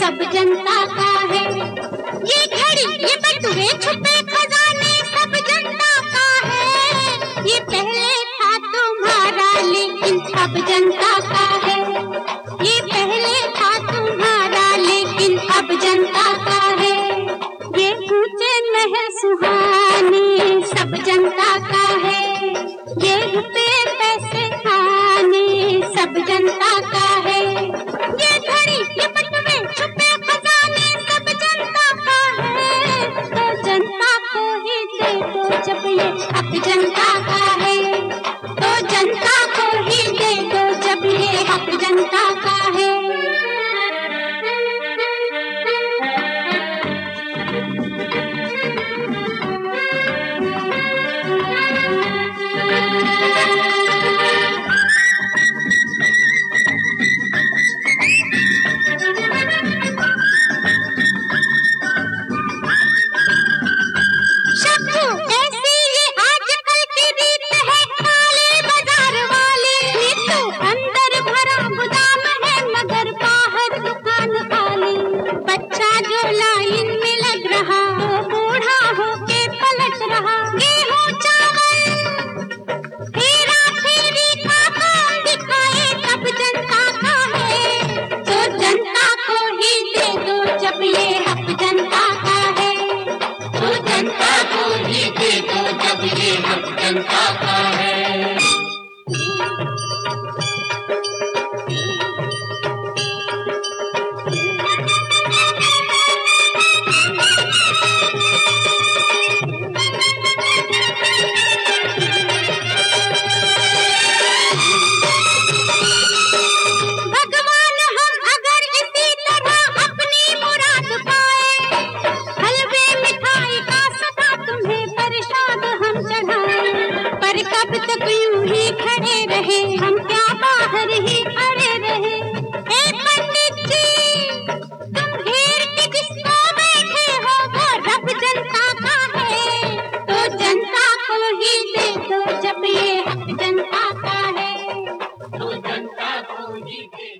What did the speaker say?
सब जनता का है। ये घड़ी ये बटुए छुपे खजाने सब जनता का है। ये पहले था तुम्हारा लेकिन अब जनता का है। ये पहले था तुम्हारा लेकिन अब जनता का है। ये ऊंचे महल सुहाने सब जनता का है। ये रुपए पैसे खाने सब जनता का है। ये घड़ी ये बटुए छुपे खजाने सब जनता का है। तो जनता को ही दे दो जब ये हक जनता का है। तो जनता को ही दे दो जब ये हक जनता का है। जनता का है। कब तक यूं ही खड़े रहे हम क्या बाहर ही खड़े रहे। ए पंडित जी तुम घेर के जिसको बैठे हो वो रब जनता का है। तो जनता को ही दे दो जब ये हक जनता का है। तो जनता को ही दे